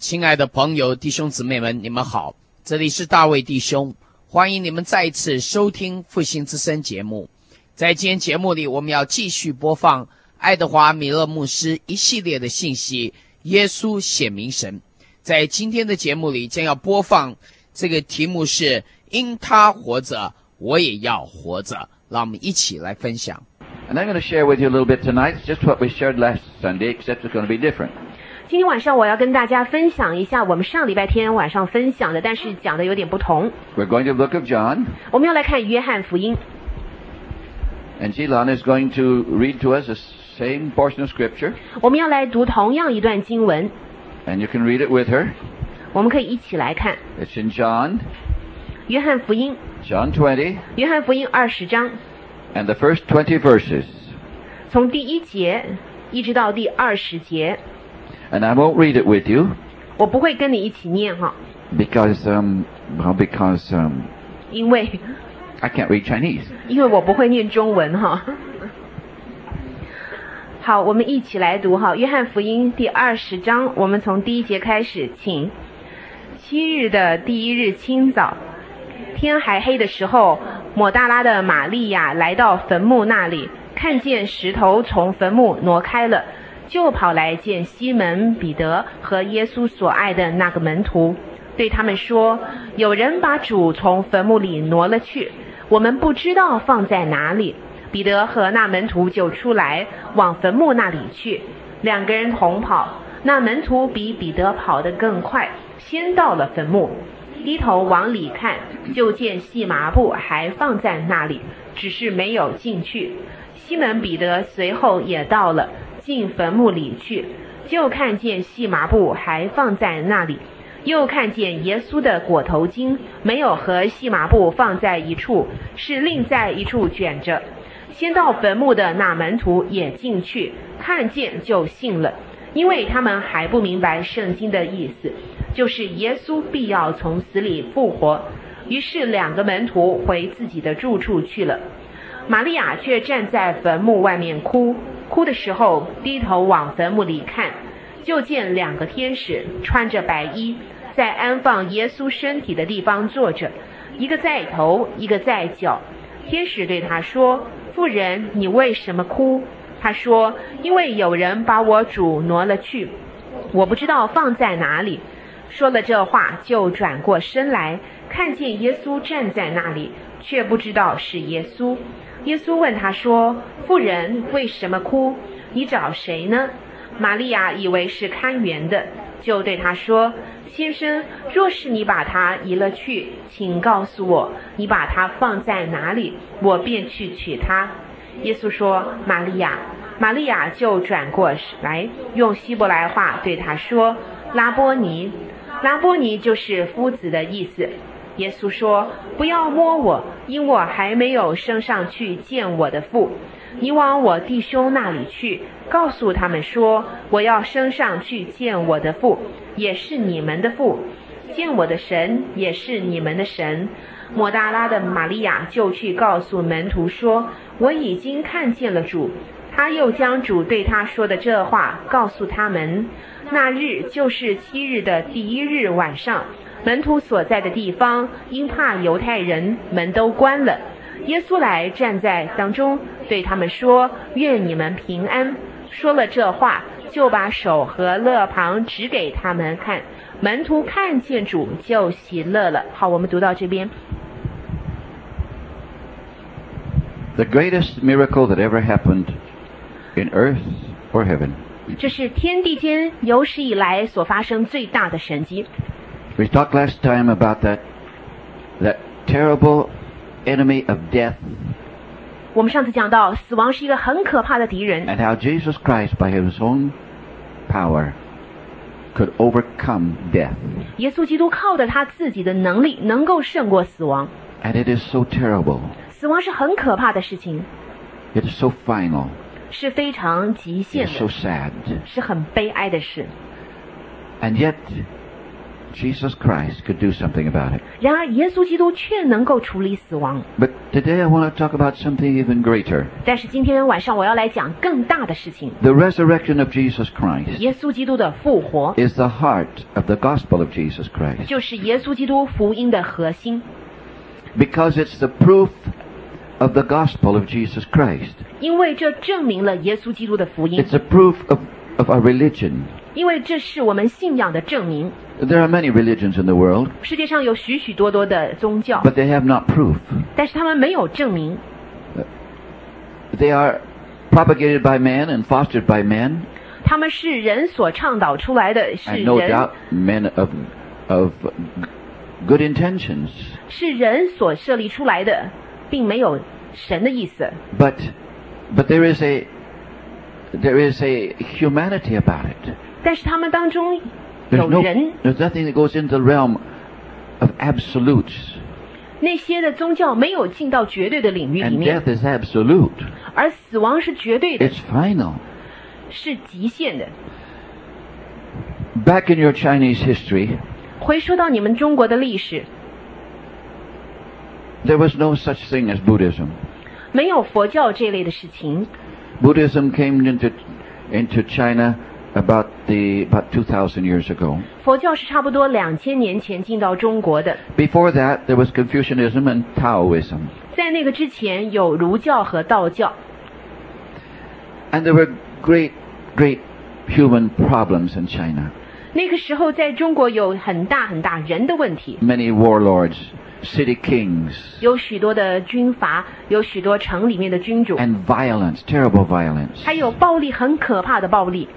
亲爱的朋友、弟兄姊妹们，你们好，这里是大卫弟兄，欢迎你们再一次收听复兴之声节目。在今天节目里，我们要继续播放爱德华·米勒牧师一系列的信息，耶稣显明神。在今天的节目里，将要播放这个题目是因他活着，我也要活着。让我们一起来分享。 And I'm going to share with you a little bit tonight. It's just what we shared last Sunday, except it's going to be different. 今天晚上我要跟大家分享一下我们上礼拜天晚上分享的，但是讲的有点不同。 We're going to the book of John. 我们要来看约翰福音。 And Sheila is going to read to us the same portion of Scripture. 我们要来读同样一段经文。 And you can read it with her. 我们可以一起来看。 It's in John. 约翰福音。 John 20. 约翰福音20章。 And the first 20 verses. 从第1节一直到第20节。 And I won't read it with you. 我不会跟你一起念哈。 Because, 因为 I can't read Chinese. 因为我不会念中文哈。好，我们一起来读哈。约翰福音第20章，我们从第1节开始，请。7日的第1日清早，天还黑的时候，抹大拉的玛利亚来到坟墓那里，看见石头从坟墓挪开了，就跑来见西门、彼得和耶稣所爱的那个门徒，对他们说：有人把主从坟墓里挪了去，我们不知道放在哪里。彼得和那门徒就出来往坟墓那里去，2个人同跑，那门徒比彼得跑得更快，先到了坟墓，低头往里看，就见细麻布还放在那里，只是没有进去。西门彼得随后也到了，进坟墓里去，就看见细麻布还放在那里，又看见耶稣的裹头巾没有和细麻布放在一处，是另在一处卷着。先到坟墓的那门徒也进去，看见就信了，因为他们还不明白圣经的意思，就是耶稣必要从死里复活。于是2个门徒回自己的住处去了。玛利亚却站在坟墓外面哭，哭的时候低头往坟墓里看，就见2个天使穿着白衣，在安放耶稣身体的地方坐着，一个在头，一个在脚。天使对他说：妇人，你为什么哭？他说：因为有人把我主挪了去，我不知道放在哪里。说了这话，就转过身来，看见耶稣站在那里，却不知道是耶稣。耶稣问他说：妇人，为什么哭？你找谁呢？玛利亚以为是看园的，就对他说：先生，若是你把他移了去，请告诉我，你把他放在哪里，我便去取他。耶稣说：玛利亚。玛利亚就转过来，用希伯来话对他说：拉波尼。拉波尼就是夫子的意思。耶稣说：不要摸我，因我还没有升上去见我的父。你往我弟兄那里去，告诉他们说，我要升上去见我的父，也是你们的父，见我的神，也是你们的神。抹大拉的玛利亚就去告诉门徒说：我已经看见了主。他又将主对他说的这话告诉他们。那日就是7日的第1日晚上，门徒所在的地方因怕犹太人，门都关了。耶稣来站在当中，对他们说：愿你们平安。说了这话，就把手和肋旁指给他们看。门徒看见主，就喜乐了。好，我们读到这边。 The greatest miracle that ever happened in earth or heaven. 这是天地间有史以来所发生最大的神迹。 We talked last time about that terrible enemy of death. 我们上次讲到，死亡是一个很可怕的敌人。 And how Jesus Christ, by His own power, could overcome death. 耶稣基督靠着他自己的能力，能够胜过死亡。 And it is so terrible. 死亡是很可怕的事情。 It is so final. 是非常极限 It's 的， so sad. 是很悲哀的事。 And yet, Jesus Christ could do something about it. 然而耶稣基督却能够处理死亡。 But today I want to talk about something even greater. 但是今天晚上我要来讲更大的事情。 The resurrection of Jesus Christ 耶稣基督的复活 is the heart of the gospel of Jesus Christ. 就是耶稣基督福音的核心， Because it's the proof of the gospel of Jesus Christ. 因为这证明了耶稣基督的福音， It's a proof of our religion. 因为这是我们信仰的证明。 There are many religions in the world, 世界上有许许多多的宗教， but they have not proof. 但是他们没有证明， They are propagated by man and fostered by men, 他们是人所倡导出来的，是 and no 人 doubt men of good intentions. 是人所设立出来的，并没有神的意思。 But there is a humanity about it. 但是他们当中有人， There's nothing that goes into the realm of absolutes. 那些的宗教没有进到绝对的领域里 And 面， death is absolute. 而死亡是绝对的， It's final. 是极限的。 Back in your Chinese history, 回溯到你们中国的历史， there was no such thing as Buddhism. 没有佛教这类的事情。 Buddhism came into China about 2,000 years ago. 佛教是差不多2000年前进到中国的， Before that, there was Confucianism and Taoism. 在那个之前有儒教和道教， And there were great human problems in China. 那个时候在中国有很大人的问题， Many warlords, city kings, 有许多的军阀，有许多城里面的君主， and violence, terrible violence. 还有暴力，很可怕的暴力。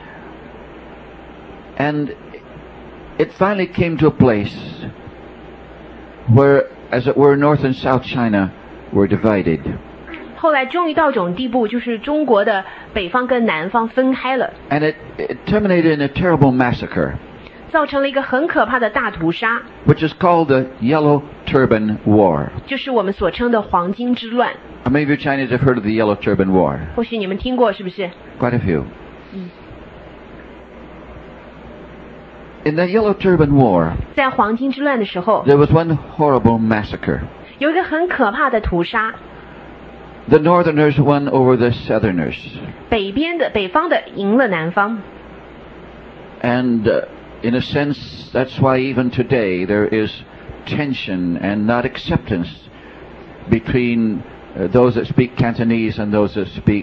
And it finally came to a place where, as it were, North and South China were divided. 后来终于到种地步，就是中国的北方跟南方分开了， And it terminated in a terrible massacre, 造成了一个很可怕的大屠杀， which is called the Yellow Turban War. 就是我们所称的黄巾之乱。 How many of you Chinese have heard of the Yellow Turban War? 或许你们听过，是不是？ Quite a few. In the Yellow Turban War, 在黄巾之乱的时候， there was one horrible massacre. 有一个很可怕的屠杀， The Northerners won over the Southerners. 北方的赢了南方。 And in a sense, that's why even today there is tension and not acceptance between those that speak Cantonese and those that speak,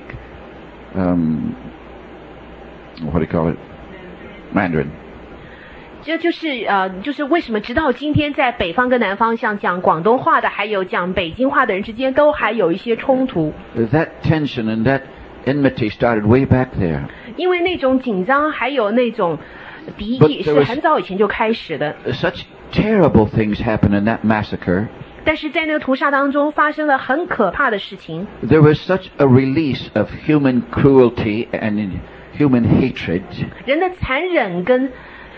what do you call it? Mandarin. 这就是为什么直到今天，在北方跟南方，像讲广东话的，还有讲北京话的人之间，都还有一些冲突。 That tension and that enmity started way back there. 因为那种紧张，还有那种敌 But 意， there 是 was- 很早以前就开始的。 Such terrible things happened in that massacre. 但是在那个屠杀当中，发生了很可怕的事情。 There was such a release of human cruelty and human hatred 人的残忍跟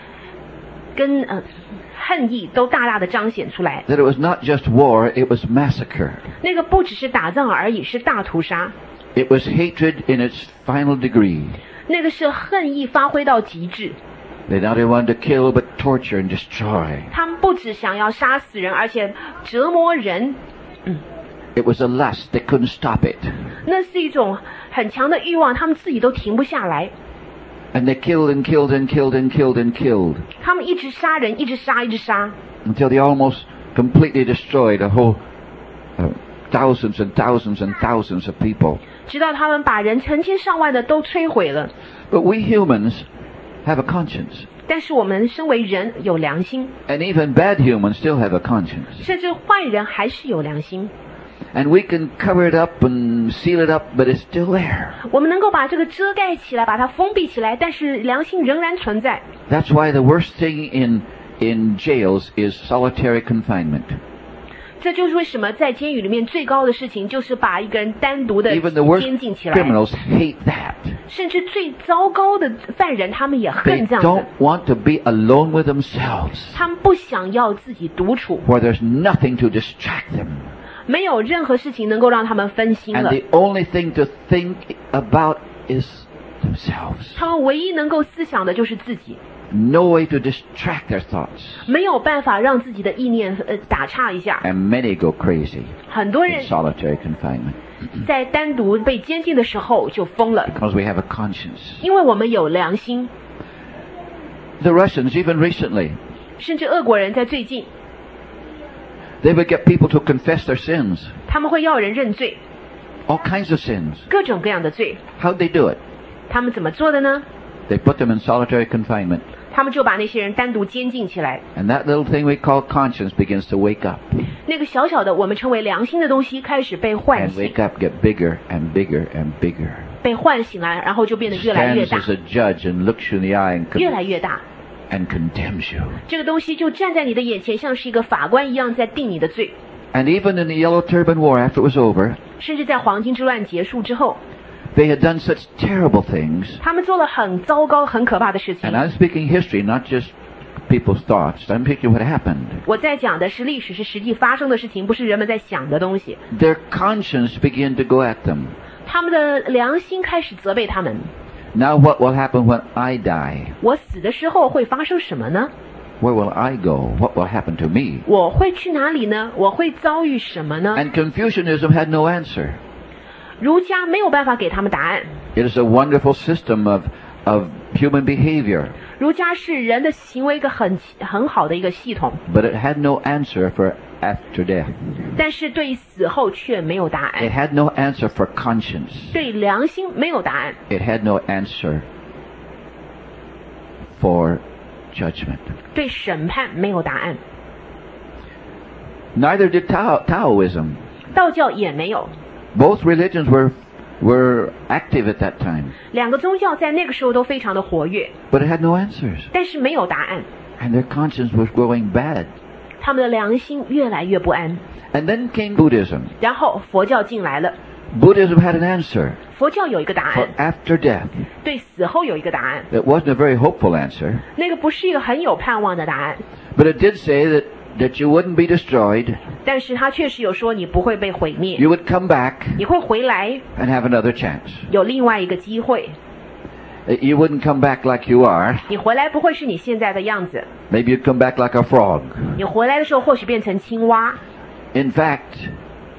恨意都大大的彰显出来。 that it was not just war, it was massacre. 那个不只是打仗而已，是大屠杀。 It was hatred in its final degree. 那个是恨意发挥到极致。 They not only wanted to kill, but torture and destroy. 他们不只想要杀死人，而且折磨人。 It was a lust. They couldn't stop it. 那是一种很强的欲望，他们自己都停不下来。 And they killed and killed and killed and killed and killed 他们一直杀人，一直杀，一直杀， until they almost completely destroyed a whole thousands and thousands and thousands of people. 直到他们把人成千上万的都摧毁了。 But we humans have a conscience. 但是我们身为人有良心， And even bad humans still have a conscience. 甚至坏人还是有良心。 And we can cover it up and seal it up, but it's still there. 我们能够把这个遮盖起来，把它封闭起来，但是良心仍然存在。 That's why the worst thing in jails is solitary confinement. 这就是为什么在监狱里面最高的事情就是把一个人单独的 Even the worst 监禁起来， criminals hate that. 甚至最糟糕的犯人，他们也 They 恨这样 don't 子。 want to be alone with themselves, 他们不想要自己独处， where there's nothing to distract them. 没有任何事情能够让他们分心 And 了。 the only thing to think about is themselves. 他们唯一能够思想的就是自己。 no way to distract their thoughts. 没有办法让自己的意念打岔一下。 And many go crazy 很多 in 人 solitary confinement 在单独被监禁的时候就疯了， because we have a conscience. 因为我们有良心。 The Russians, even recently, 甚至俄国人在最近， they would get people to confess their sins, 他们会要人认罪， all kinds of sins. 各种各样的罪。 How'd they do it? 他们怎么做的呢？ They put them in solitary confinement. 他们就把那些人单独监禁起来。 And that little thing we call conscience begins to wake up. 那个小小的我们称为良心的东西开始被唤 And 醒， wake up, get bigger and bigger and bigger. 被唤醒了，然后就变得越来越 Stands 大， as a judge and looks you in the eye 越来越大。 and condemns you. 这个东西就站在你的眼前，像是一个法官一样在定你的罪。 And even in the Yellow Turban War, after it was over, 甚至在黄巾之乱结束之后， they had done such terrible things. 他们做了很糟糕、很可怕的事情 And。I'm speaking history, not just people's thoughts. I'm speaking what happened. 我在讲的是历史，是实际发生的事情，不是人们在想的东西。 Their conscience began to go at them. 他们的良心开始责备他们。 Now what will happen when I die? 我死的时候会发生什么呢？ Where will I go? What will happen to me? 我会去哪里呢？我会遭遇什么呢？ And Confucianism had no answer. 儒家没有办法给他们答案。 It is a wonderful system of human behavior, 儒家是人的行为一个很好的一个系统， but it had no answer for after death. 但是对死后却没有答 It 案， had no answer for conscience. 对良心没有答案， It had no answer for judgment. 对审判没有答案， Neither did Taoism. 道教也没有。 Both religions were active at that time, 两个宗教在那个时候都非常的活跃， but it had no answers. 但是没有答案， And their conscience was growing bad. 他们的良心越来越不安。 And then came Buddhism. 然后佛教进来了， Buddhism had an answer 佛教有一个答 for 案， after death. 对死后有一个答案， It wasn't a very hopeful answer, 那个不是一个很有盼望的答案， but it did say that you wouldn't be destroyed. 但是他确实有说你不会被毁灭， You would come back 你会回来， and have another chance. 有另外一个机会， You wouldn't come back like you are. 你回来不会是你现在的样子， Maybe you'd come back like a frog. 你回来的时候或许变成青蛙。 In fact,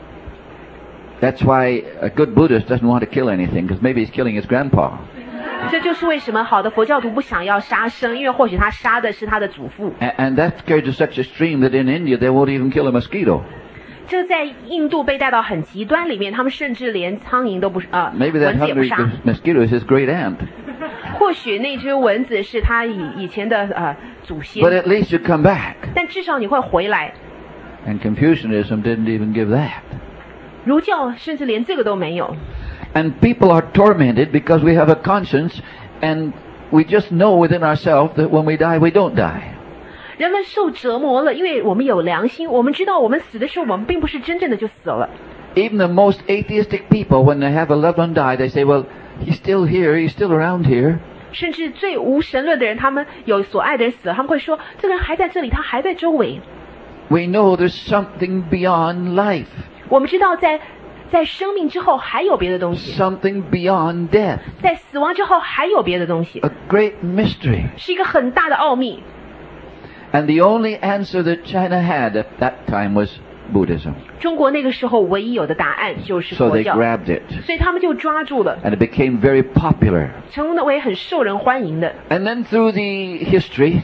that's why a good Buddhist doesn't want to kill anything, because maybe he's killing his grandpa. 这就是为什么好的佛教徒不想要杀生，因为或许他杀的是他的祖父。 And that's carried to such extreme that in India they won't even kill a mosquito. 这在印度被带到很极端里面，他们甚至连苍蝇都不 Maybe that 蚊子也不 hungry 杀。 mosquito is his great aunt. 或许那只蚊子是他以前的祖先， But at least you come back. 但至少你会回来。 And Confucianism didn't even give that. 儒教甚至连这个都没有。 And people are tormented because we have a conscience and we just know within ourselves that when we die, we don't die. 人们受折磨了，因为我们有良心，我们知道我们死的时候，我们并不是真正的就死了。 Even the most atheistic people, when they have a loved one die, they say, well, he's still here, he's still around here. 甚至最无神论的人，他们有所爱的人死了，他们会说这个人还在这里，他还在周围。 We know there's something beyond life, 我们知道在生命之后还有别的东西， something beyond death, 在死亡之后还有别的东西， a great mystery. 是一个很大的奥秘。 And the only answer that China had at that time was Buddhism. 中国那个时候唯一有的答案就是 So 佛 they 教， grabbed it. 所以他们就抓住了， And it became very popular. 成为很受人欢迎的。 And then through the history,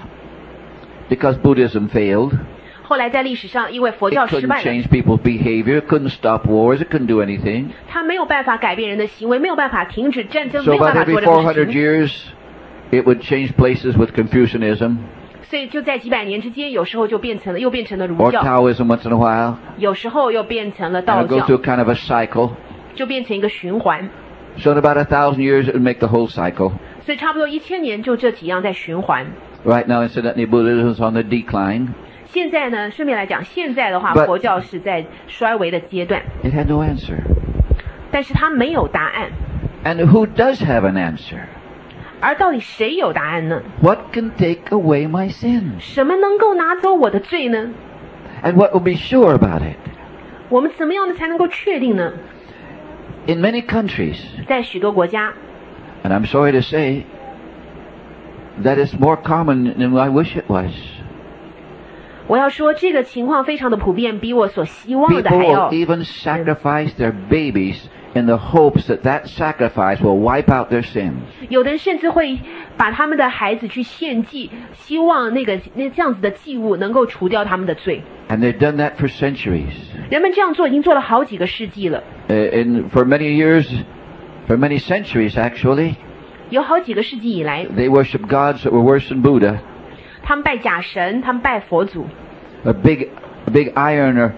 because Buddhism failed, 后来在历史上，因为佛 it 教失 couldn't 败了， change people's behavior, it couldn't stop wars, it couldn't do anything. 他没有办法改变人的行为，没有办法停止战争， So 没有办 about 法 every 做任何 400 事情。 years, it would change places with Confucianism 所以就在几百年之间，有时候就又变成了儒 or 教， Taoism once in a while. 有时候又变成了 And 道 it goes 教， through kind of a cycle. 就变成一个循环。 So in about 1,000 years, it would make the whole cycle. 所以差不多1000年就这几样在循环。 Right now, incidentally, Buddhism is on the decline. 现在呢，顺便来讲，现在的话， But- 佛教是在衰微的阶段， It had no answer. 但是它没有答案。 And who does have an answer? 而到底谁有答案呢？ What can take away my sins? 什么能够拿走我的罪呢？ And what will be sure about it? 我们怎么样的才能够确定呢？ In many countries, 在许多国家， and I'm sorry to say, that is more common than I wish it was. 我要说，这个情况非常的普遍，比我所希望的 People 还 will 要。 even sacrifice their babies in the hopes that that sacrifice will wipe out their sins. 有的人甚至会把他们的孩子去献祭，希望那这样子的祭物能够除掉他们的罪。 And they've done that for centuries. 人们这样做已经做了好几个世纪了， For many years, for many centuries actually, 有好几个世纪以来， they worship gods that were worse than Buddha. 他们拜假神，他们拜佛祖， A big iron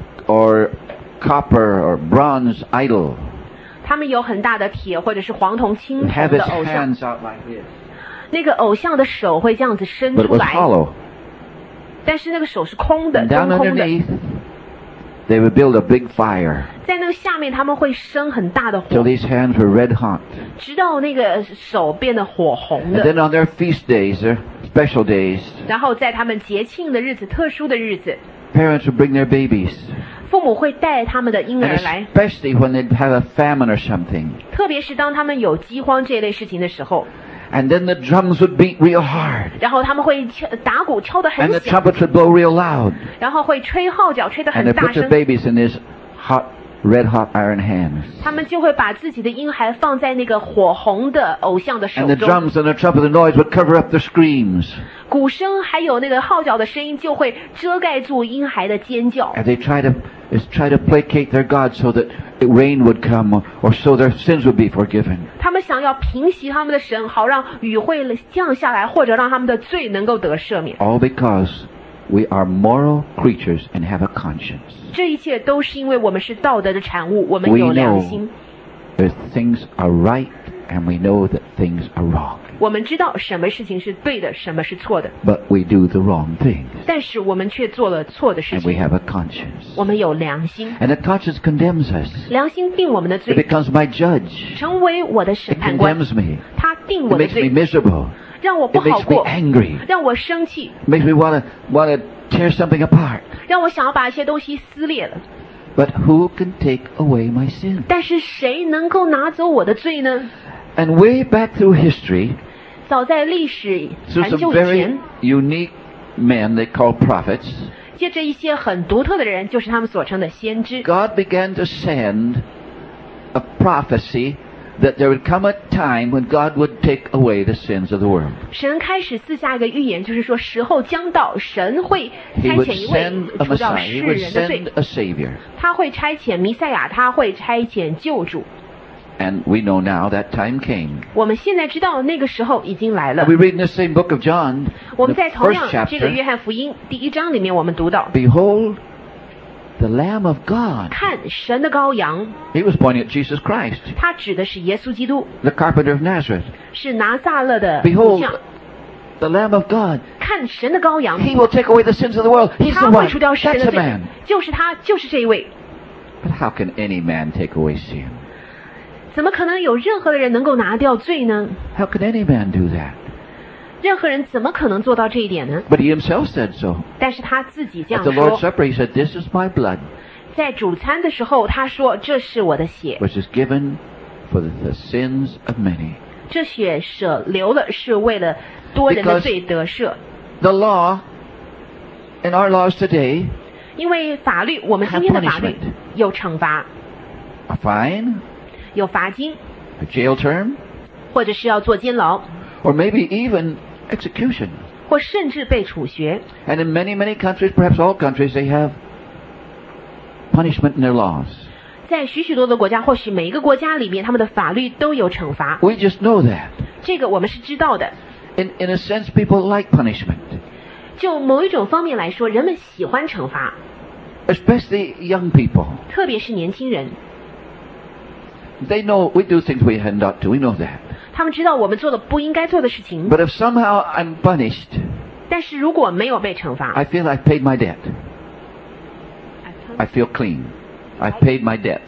or copper or bronze idol. 他们有很大的铁或者是黄铜、青 Have 铜 his 的偶像， hands out like this. 那个偶像的手会这样子伸 But it 出 was 来， hollow. 但是那个手是空的， And down 中空的。 underneath, they would build a big fire 在那个下面，他们会生很大的 till 火， these hands were red hot. 直到那个手变得火红 And 的。 then on their feast days, their special days, 然后在他们节庆的日子、特殊的日子， parents would bring their babies. 父母会带他们的婴 And 儿来， especially when they'd have a famine or something. 特别是当他们有饥荒这一类事情的时候， And then the drums would beat real hard. 然后他们会打鼓敲得 And 很 the 响， trumpets would blow real loud. 然后会吹号角吹得 And 很 they 大 put their 声， babies in these red hot iron hands. 他们就会把自己的婴孩放在那个火红的偶像的手 And the 中， drums and the trumpet, the noise would cover up their screams. 鼓声还有那个号角的声音就会遮盖住婴孩的尖叫。 And they try to placate their God so that rain would come or so their sins would be forgiven. 他们想要平息他们的神，好让雨会降下来，或者让他们的罪能够得赦免。 All because we are moral creatures and have a conscience. 这一切都是因为我们是道德的产物，我们 We 有良 know 心， that things are right and we know that things are wrong. 我们知道什么事情是对的，什么是错的， But we do the wrong things 但是我们却做了错的事 and we 情。 have a conscience. 我们有良心， And that conscience condemns us. 良心定我们的 It 罪， becomes my judge. 成为我的审 It 判官， condemns me. 他定 It 我的 makes me 罪， miserable. 让我不 It 好 makes me 过， angry. 让我生气， It makes me want to tear something apart. 让我想要把一些东西撕裂了。 But who can take away my sin? 但是谁能够拿走我的罪呢？ And way back through history, 早在历史 through 很 some 久以 very 前， unique men they call prophets, 借着一些很独特的人，就是他们所称的先知， God began to send a prophecy that there would come a time when God would take away the sins of the world. 神开始赐下一个预言，就是说时候将到，神会 He 差 would 遣一位 send a 除掉 Messiah. 世 He would 人的罪 send，a Savior. 他会差遣弥赛亚，他会差遣救主。 And we know now that time came. 我们现在知道那个时候已经来了 And。we read in the same book of John, 我们 the 在同 first 样这个 chapter, 约翰福音第1章里面，我们读到， Behold, the Lamb of God. 看神的羔羊， He was pointing at Jesus Christ, 他指的是耶稣基督， the carpenter of Nazareth. 是拿撒勒的木 Behold, 匠。 the Lamb of God. 看神的羔羊， He will take away the sins of the world. He's 他 the 会 one. 除掉世人 That's 的 the 罪 man.， 就是他，就是这一位。 But how can any man take away sin? 怎么可能有任何的人能够拿掉罪呢？ How can any man do that? 任何人怎么可能做到这一点呢？ But he himself said so. 但是他自己这 At 样 the Lord's 说， Supper, he said, This is my blood, 在主餐的时候，他说：“这是我的血， which is given for the sins of many. 这血舍流了，是为了多人的罪得赦。 The law, in our laws today, 因为法律，我们今天的法律 Punishment. 有惩罚， a fine, 有罚金， a jail term, 或者是要坐监牢， or maybe even execution. 或甚至被处决。 And in many, many countries, perhaps all countries, they have punishment in their laws. 在许许多多的国家，或许每一个国家里面，他们的法律都有惩罚。 We just know that. 这个我们是知道的。 In a sense, people like punishment, 就某一种方面来说，人们喜欢惩罚， especially young people. 特别是年轻人。 They know we do things we had not to. We know that. 他们知道我们做了不应该做的事情， But if somehow I'm punished, 但是如果没有被惩罚， I feel I've paid my debt. I feel clean. I've paid my debt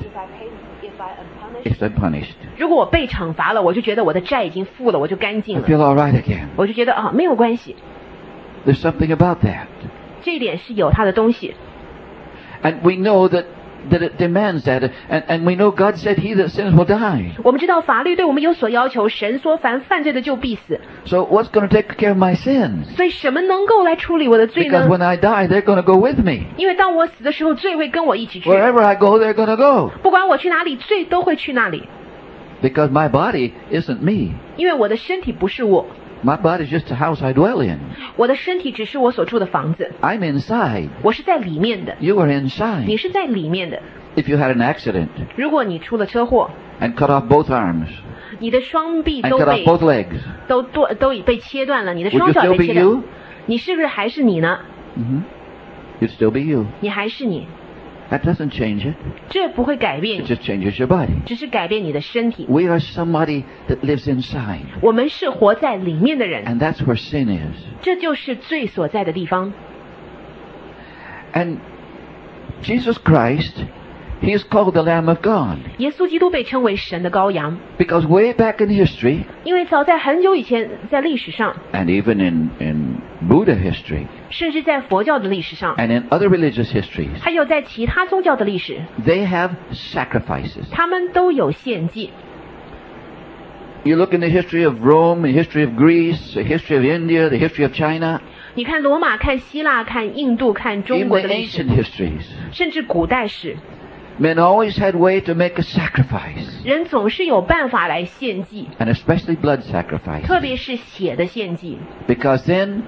if I'm punished. 如果我被惩罚了，我就觉得我的债已经付了，我就干净 I 了， feel all right again. 我就觉得啊没有关系， There's something about that. 这一点是有它的东西。 And we know that that it demands that. And we know God said, he that sins will die. 我们知道法律对我们有所要求，神说凡犯罪的就必死。 So what's going to take care of my sins? 所以什么能够来处理我的罪 Because 呢？ when I die, they're going to go with me. 因为当我死的时候，罪会跟我一起去。 Wherever I go, they're going to go. 不管我去哪里，罪都会去那里。 Because my body isn't me. 因为我的身体不是我， My body is just a house I dwell in. 我的身体只是我所住的房子， I'm inside. 我是在里面的， You are 你 inside. 是在里面的。 If you had an accident 如果你出了车祸， and cut off both arms 你的双臂 and 都 cut 被 off both legs, 都已被切断了，你的 would 双 you 脚 still 也被 be 切断 you?， 你是不是还是你呢？ You'd still be you. 你还是你， That doesn't change it. 这不会改 It 变你， just changes your body. 只是改变你的身体。 We are somebody that lives inside. 我们是活在里面的人， And that's where sin is. 这就是罪所在的地方。 And Jesus Christ, he is called the Lamb of God. 耶稣基督被称为神的羔羊， Because way back in history, 因为早在很久以前，在历史上， and even in Buddha history, 甚至在佛教的历史上， and in other religious histories, 还有在其他宗教的历史， they have sacrifices. 他们都有献祭。 You look in the history of Rome, the history of Greece, the history of India, the history of China, 你看罗马、看希腊、看印度、看中 even 国 the 的历史， ancient histories. 甚至古代史， Men always had way to make a sacrifice, 人总是有办法来献祭， and especially blood sacrifice. 特别是血的献祭， Because then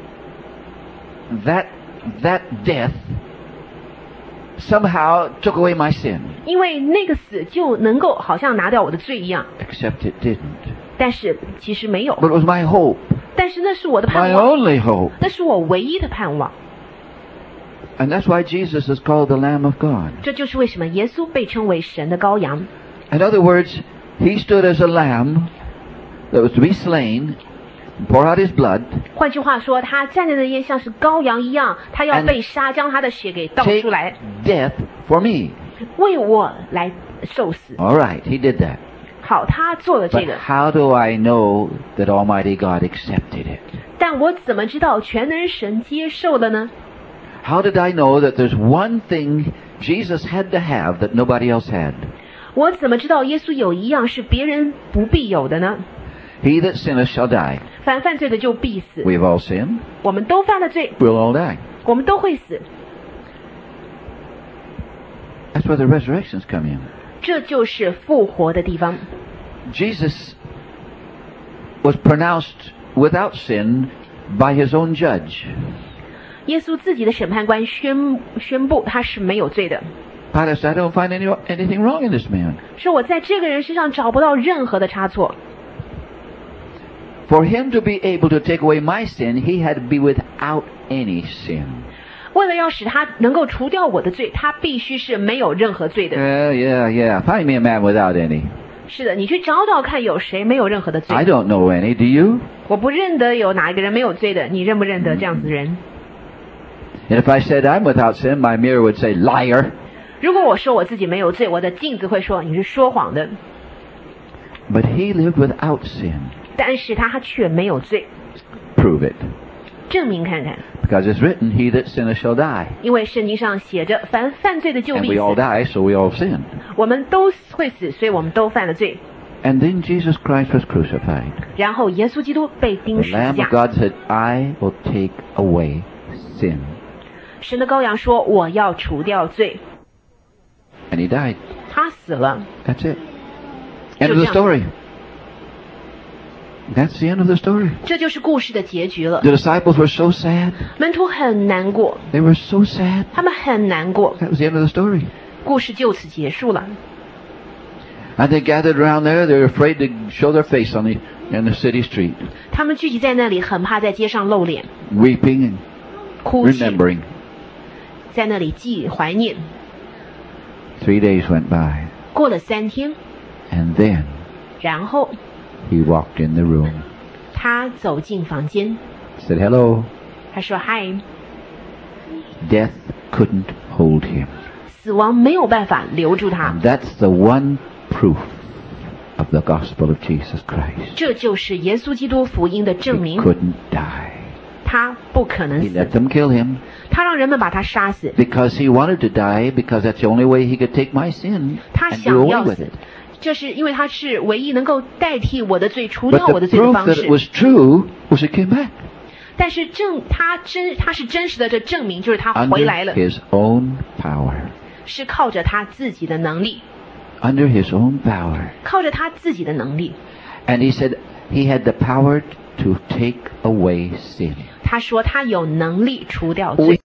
that death somehow took away my sin. 因为那个死就能够好像拿掉我的罪一样， Except it didn't. 但是其实没有。 But it was my hope, 但是那是我的 my 盼望， only hope. 那是我唯一的盼望。 And that's why Jesus is called the Lamb of God. 这就是为什么耶稣被称为神的羔羊。 In other words, he stood as a lamb that was to be slain, pour out his blood, 换句话说，他站在那边像是羔羊一样，他要 And 被杀，将他的血给倒 take 出来， death for me. 为我来受死。 All right, he did that. 好，他做了这 But 个， how do I know that Almighty God accepted it? 但我怎么知道全能神接受了呢？ How did I know that there's one thing Jesus had to have that nobody else had? 我怎么知道耶稣有一样是别人不必有的呢？ He that sinneth shall die. 凡犯罪的就必死。 We've all sinned. 我们都犯了罪， We'll all die. 我们都会死。 That's where the resurrections come in. 这就是复活的地方。 Jesus was pronounced without sin by his own judge. 耶稣自己的审判官宣布他是没有罪的， Pilate said, I don't find anything wrong in this man. 说我在这个人身上找不到任何的差错。 For him to be able to take away my sin, he had to be without any sin. 为了要使他能够除掉我的罪，他必须是没有任何罪的。 Yeah. Find me a man without any. 是的，你去找找看有谁没有任何的罪。 I don't know any, do you? 我不认得有哪一个人没有罪的，你认不认得这样子的人？ And if I said I'm without sin, my mirror would say, liar. 如果我说我自己没有罪，我的镜子会说你是说谎的。 But he lived without sin. 但是他却没有罪， Prove it. 证明看看。 Because it's written, he that sinneth shall die. 因为圣经上写着，凡犯罪的就 And 必 we all 死。 die, so we all sin. 我们都会死，所以我们都犯了罪。 And then Jesus Christ was crucified. 然后耶稣基督被 The 钉十字 Lamb of 架。 God said, I will take away sin. 神的羔羊说：“我要除掉罪。 And he died. ” 他死了， That's it. End of the story. That's the end of the story. 这就是故事的结局了。 The disciples were so sad. 门徒很难过， They were so sad. 他们很难过， That was the end of the story. 故事就此结束了。 And they gathered around there. They were afraid to show their face in the city street, 他们聚集在那里，很怕在街上露脸， weeping 哭 and 泣， remembering. 在那里怀念。 3 days went by. 过了3天， And then 然后 he walked in the room. 他走进房间， Said hello. 他说：“嗨。” Death couldn't hold him. 死亡没有办法留住他 And，that's the one proof of the gospel of Jesus Christ. 这就是耶稣基督福音的证 He 明。 couldn't die. 他不可能 He 死， let them kill him 他让人们把他杀死， because he wanted to die, because that's the only way he could take my sin 他 and do 想 away 要 with 死 it.， 这是因为他是唯一能够代替我的罪、除 But 掉我的 the 罪的 proof 方 that 式 it。was true was it came back 但是他是真实的，这证明就是他回来 under 了， his own power. 是靠着他自己的能力， Under his own power. 靠着他自己的能力。 And he said he had the power to take away sin. 他说他有能力除掉罪。